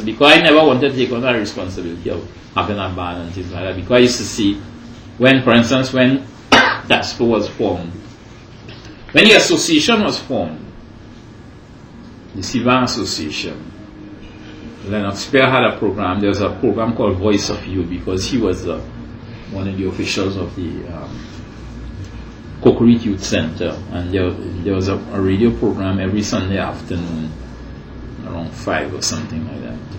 because I never wanted to take on that responsibility of having a band and things like that, because I used to see when, for instance, when TASPO was formed, when the association was formed, the Sivan Association, Lennox Spear had a program. There was a program called Voice of You, because he was one of the officials of the Cocorite Youth Center, and there was a radio program every Sunday afternoon around 5 or something like that.